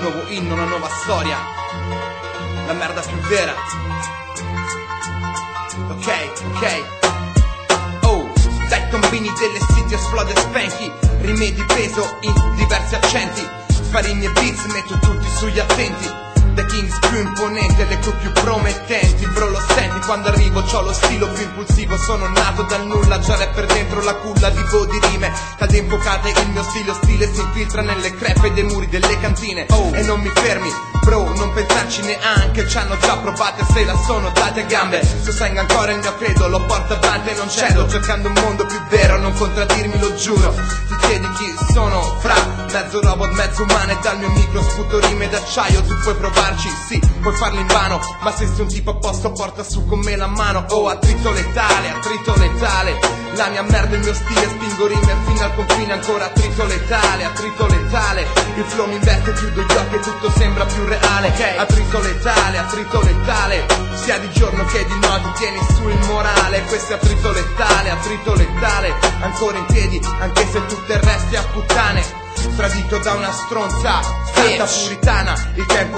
nuovo inno, una nuova storia, la merda più vera. Ok. Oh, dai tombini delle city esplode spanky, rimedi peso in diversi accenti. Per i miei beats metto tutti sugli attenti. The Kings più imponente, le crew più promettenti. Bro, lo senti quando arrivo, c'ho lo stilo più impulsivo. Sono nato dal nulla, già rapper dentro la culla. Vivo di rime calde infuocate, il mio stile si infiltra nelle crepe dei muri delle cantine. Oh, e non mi fermi, bro, non pensarci neanche, ci hanno già provate, se la sono date a gambe. Sostengo ancora il mio credo, lo porto avanti e non cedo, cercando un mondo più vero, non contraddirmi, lo giuro. Ti chiedi chi sono, fra, mezzo robot, mezzo umano, e dal mio micro sputo rime d'acciaio. Tu puoi provarci, sì, puoi farlo in vano, ma se sei un tipo a posto porta su con me la mano. Oh, attrito letale, la mia merda, il mio stile, spingo rime fino al confine, ancora attrito letale. Il flow mi investe, chiudo gli occhi e tutto sembra più reale. Okay. Attrito letale, sia di giorno che di notte, tieni su il morale. Questo è attrito letale, ancora in piedi, anche se tu te resti a puttane. Tradito da una stronza, santa puritana, il tempo